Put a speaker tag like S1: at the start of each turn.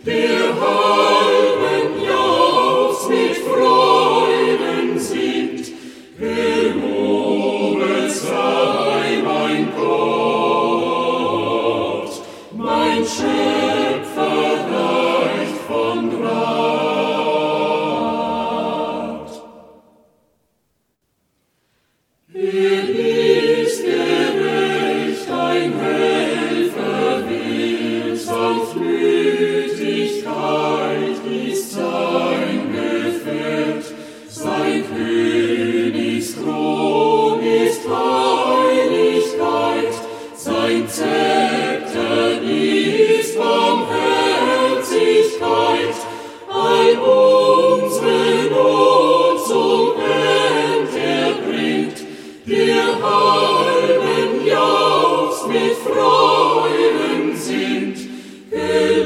S1: der halben jauchzt mit Freuden singt, gelobet sei mein Gott, mein Schöpfer leicht von Rat. Er ist gerecht, ein Helfer will, sanftmütigkeit